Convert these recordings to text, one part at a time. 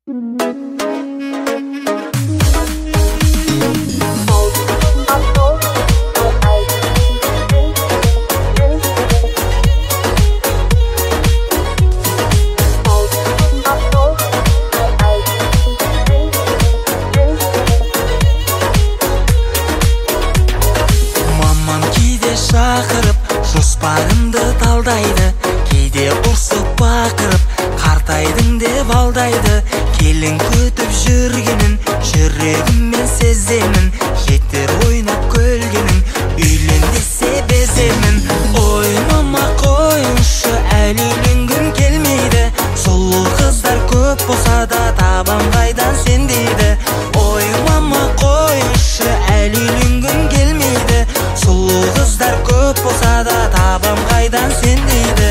Шақырып, жоспарымды талдайды, кейде ұрсып бақырып, қартайдың деп алдайды. Келін күтіп жүргенін, жүрегіммен сеземін, жетер ойнап көлгенің, үйлен десе беземін. Ой, мама қойыңшы, әлі үйленгім келмейді, сұлу қыздар көп болса да табам қайдан сен дейді. Ой, мама қойыңшы, әлі үйленгім келмейді, сұлу қыздар көп болса да табам қайдан сен дейді.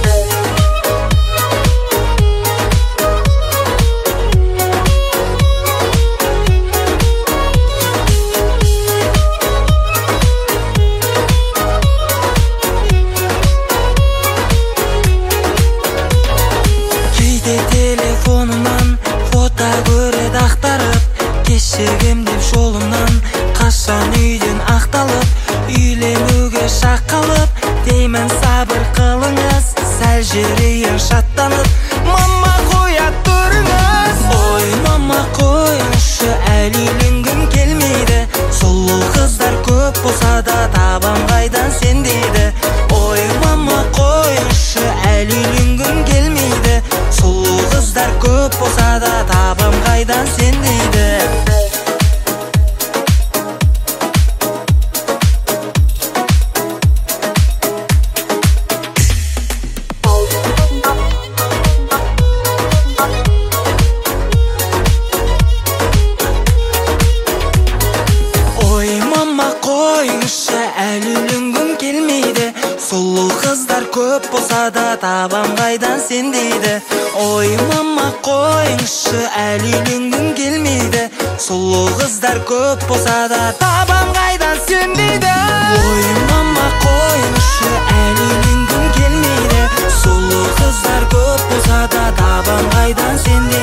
Кейде телефонымнан фото көреді ақтарып, кешігем деп жолымнан қашан үйден ақталып, үйленуге шақ қалып, деймін сабыр қылыңыз, сәл жүрейін шаттанып. Мама қоя тұрыңыз. Ой, мама қойыңшы, әлі үйленгім келмейді, сұлу қыздар көп болса да табам қайдан сен дейді. Ой, мама қойыңшы, әлі үйленгім келмейді, сұлу қыздар көп болса да табам қайдан сен дейді. Қойыңшы, әлі үйленгім келмейді, сұлу қыздар көп болса да табам қайдан сен дейді. Ой, мама қойыңшы, әлі үйленгім келмейді, сұлу қыздар көп болса да табам қайдан сен дейді. Ой, мама қойыңшы, әлі үйленгім келмейді, сұлу қыздар көп болса да табам қайдан сен дейді.